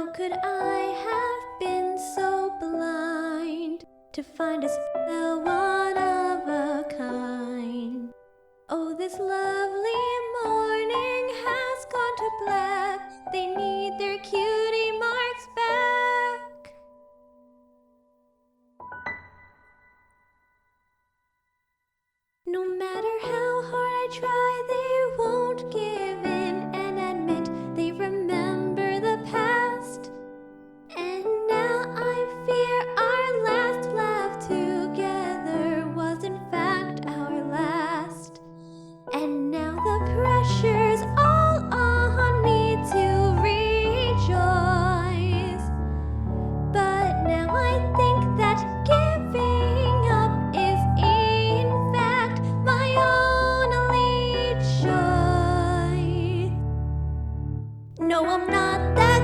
How could I have been so blind to find us the one of a kind? Oh, this lovely morning has gone to black. They need their cutie marks back. No matter how hard I try, they won't give in and admit they remember the past. And now I fear our last laugh together was in fact our last. And now the pressure's all on me to rejoice. But now I think that giving up is in fact my only choice. No, I'm not that